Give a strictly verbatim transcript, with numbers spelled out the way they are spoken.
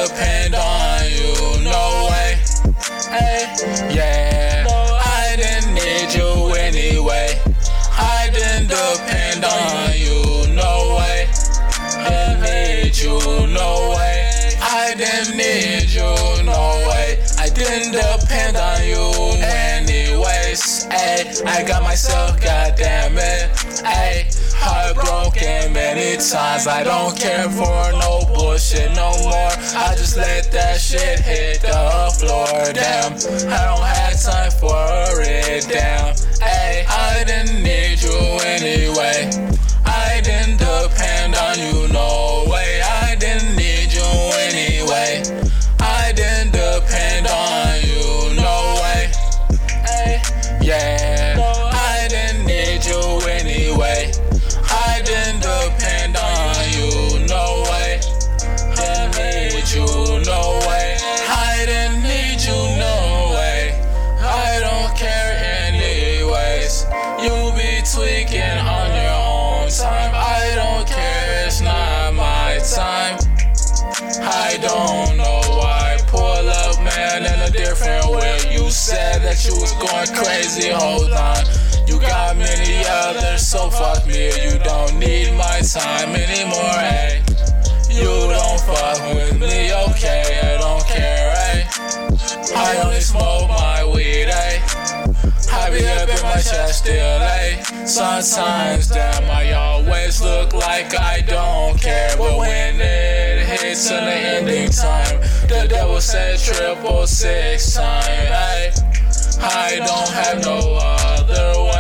depend on you, no way. Hey, yeah, I didn't need you anyway. I didn't depend on you, no way. Didn't need you, no way. I didn't need you, no way. I didn't depend on you anyways. Ayy, I got myself, goddamn it. Ayy, heartbroken many times. I don't care for no bullshit no more. I just let that shit hit the floor. Damn, I don't have time for it. Damn, ayy, I didn't need you anyway. I didn't depend on you, no way. I didn't need you anyway. I didn't depend on you, no way. Ay, yeah, I didn't need you anyway. I didn't depend on you, no way. Didn't need you, no way. I didn't need you, no way. I don't care anyways. You be tweaking on your own time. I don't care, it's not my time. I don't know why. Pull up, man, in a different way. You said that you was going crazy, hold on. You got many others, so fuck me. You don't need my time anymore, ayy. You don't fuck with me, okay, I don't care, ayy. I only smoke my weed, ayy. I be up in my chest still, ayy. Sometimes, damn, I always look like I don't care. But when it hits in the ending time, the devil said triple six time, ayy. I don't have no other way.